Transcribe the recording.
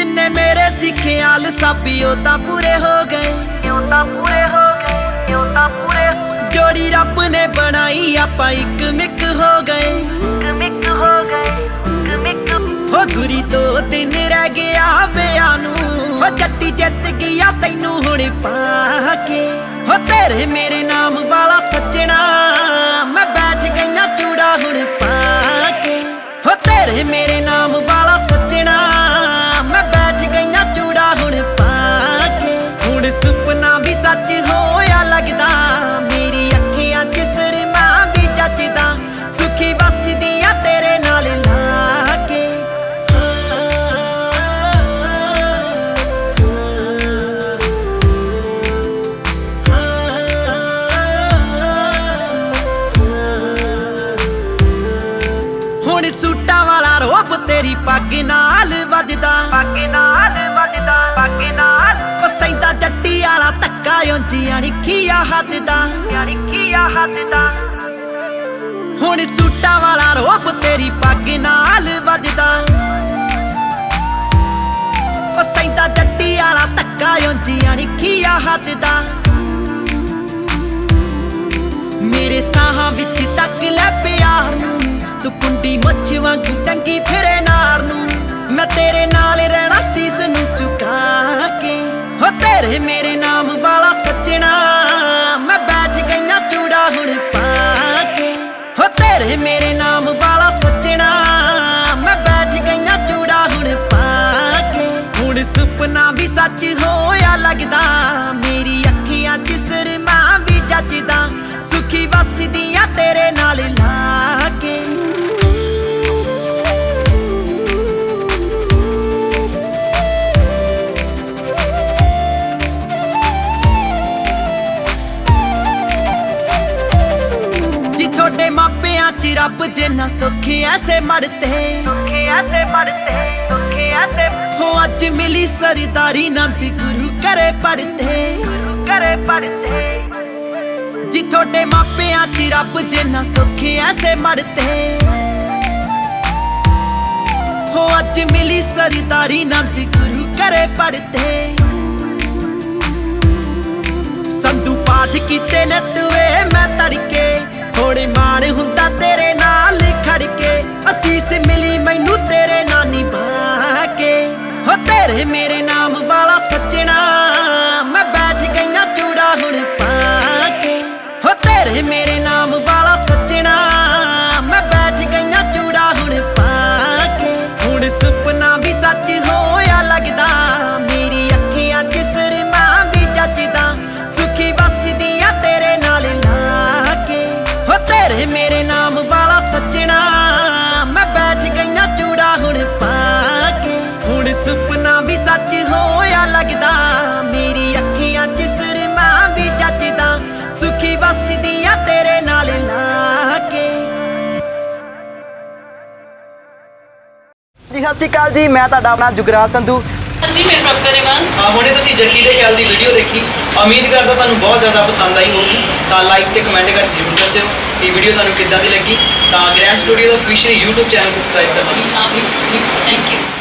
जिन्ने मेरे सी ख्याल साबी ओ तां पूरे हो गए, जोड़ी रब ने बनाई आपां इक मिक हो गए। हो गुरी 2 दिन रह गया विआह नूं, हो जट्टी जित गया तैनू हुण पाके। हो तेरे मेरे नाम वाला सज्जणा मैं बैठ गईया चूड़ा हुण पाके। हो तेरे मेरे नाम वाला सज्जणा मैं बैठ गईया चूड़ा हुण पाके। हुण सुपना भी सच होया लगदा, मेरी अखियां च सुरमा भी जचदा, सुखी वसदियां तेरे नाल लाके। हुण सूटां वाला रोब तेरी पग नाल वजदा, ओ सैदा जट्टी वाला धक्का उंजियां निखिया हददा। हुण सूटां वाला रोब तेरी पग नाल वजदा, ओ सैदा जट्टी वाला धक्का उंजियां निखिया हददा। मेरे साहां विच तक लै प्यार नूं, तू कुंडी मुछ वांगू टंगी फिरे नार नूं। मैं तेरे नाल रहना सीस नूं झुका के। हो तेरे मेरे नाम वाला सज्जणा मैं बैठ गईया चूड़ा हुण पाके। हो तेरे मेरे नाम वाला सज्जणा मैं बैठ गईया चूड़ा हुण पाके। हुण सुपना भी सच होया लगदा, मेरी अखियां च सुरमा भी जचदा, सुखी वसदियां तेरे नाल लाके। थोड़े मापियां च रब जिन्ना सुख ऐसे मरते, हो अज मिली सरदारी नंद गुरु करे पढ़ते। जी थोड़े मापियां च रब जिन्ना सुख ऐसे मरते, हो अज मिली सरदारी नंद गुरु करे पढ़ते। संधू पाठ कीते ने तुए मैं तड़के, थोड़े मान हुंदा तेरे नाल खड़के। असीस मिली मैनू तेरे नानी बाके। हो तेरे मेरे नाम वाला सज्जणा मैं बैठ गईया चूड़ा हुण पाके। हो तेरे मेरे नाम वाला सज्जणा मैं बैठ गईया चूड़ा हुण पाके। हुण सुपना भी सच होया लगदा, मेरी अखियां च सुरमा भी जचदा, सुखी वसदियां तेरे नाल लाके। हो तेरे मेरे नाम वाला सज्जणा मैं बैठ गईया चूड़ा हुण पाके। हुण सुपना भी सच होया लगदा, मेरी अखियां च सुरमा भी जचदा, सुखी वसदियां तेरे नाल लाके। जी सत श्री अकाल जी, मैं तुहाडा अपना जुगराज संधू। जी मैं प्रभा रेवान। ਹੁਣੇ ਤੁਸੀਂ ਜੱਟੀ ਦੇ ਖਿਆਲ ਦੀ ਵੀਡੀਓ ਦੇਖੀ, ਉਮੀਦ ਕਰਦਾ ਤੁਹਾਨੂੰ ਬਹੁਤ ਜ਼ਿਆਦਾ ਪਸੰਦ ਆਈ ਹੋਊਗੀ। ਤਾਂ ਲਾਈਕ ਤੇ ਕਮੈਂਟ ਕਰਕੇ ਜ਼ਰੂਰ ਦੱਸਿਓ ਕਿ ਵੀਡੀਓ ਤੁਹਾਨੂੰ ਕਿੱਦਾਂ ਦੀ ਲੱਗੀ। ਤਾਂ ਗ੍ਰੈਂਡ ਸਟੂਡੀਓ ਦਾ ਅਫੀਸ਼ੀਅਲ YouTube ਚੈਨਲ ਸਬਸਕ੍ਰਾਈਬ ਕਰ ਲਓ। Thank you.